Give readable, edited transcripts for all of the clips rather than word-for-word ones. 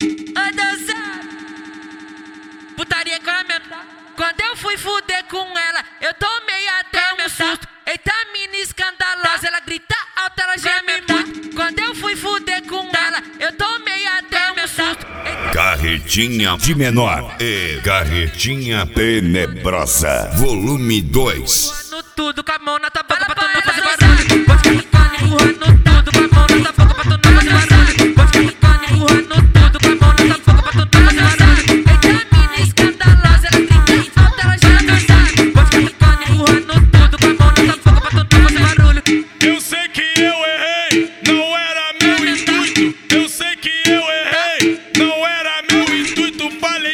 Oi, dançar. Putaria com a minha. Quando eu fui fuder com ela, eu tomei até um susto. Eita, mina escandalosa, ela grita alto, ela geme muito. Quando eu fui fuder com ela, eu tomei até um susto. Carretinha de menor e Carretinha Tenebrosa, volume 2. No tudo com a mão na tua boca pra tu não fazer barulho. Pode ficar empurrando tudo com a mão na tua boca pra tu não fazer barulho. Pode ficar empurrando tudo com a mão na tua boca pra tu não fazer barulho. Eita, mina escandalosa, ela grita alto, ela geme muito. Pode ficar empurrando tudo com a mão na tua boca pra tu não fazer barulho. Eu sei que eu errei, não era meu intuito. Eu sei que eu errei, não era meu intuito.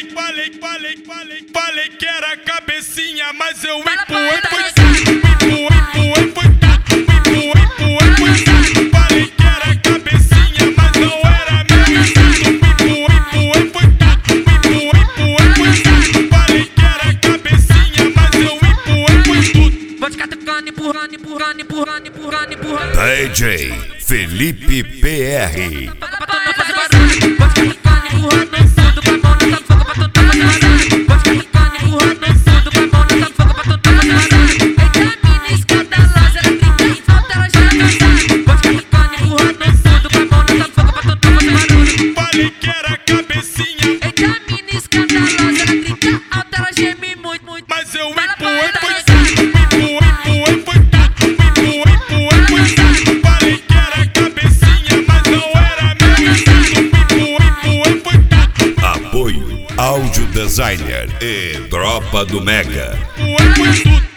Falei que era cabecinha, mas eu empurrei, foi tudo. Empurrei, foi tudo. Falei que era cabecinha, mas não era meu intuito. Empurrei, foi tudo. Falei que era cabecinha, mas eu empurrei, foi tudo. Pode ficar tocando, empurrando. DJ Felipe PR. Pra tu não fazer barulho. Pode ficar empurrando tudo com a mão na tua boca pra tu não fazer barulho. Pode ficar empurrando tudo com a mão na tua boca pra tu não fazer barulho. Eita, mina escandalosa, ela grita alto, ela geme muito. Pode ficar empurrando tudo com a mão na tua boca pra tu não fazer barulho. Falei que era cabecinha, Eita, mina escandalosa, ela grita alto, ela geme muito. mas eu empurrei, foi tudo. Empurrei, foi tudo. Falei que era cabecinha, mas não era meu intuito. Empurrei, foi tudo. Apoio Áudio Designer e Tropa do Mega. Empurrei, foi tudo.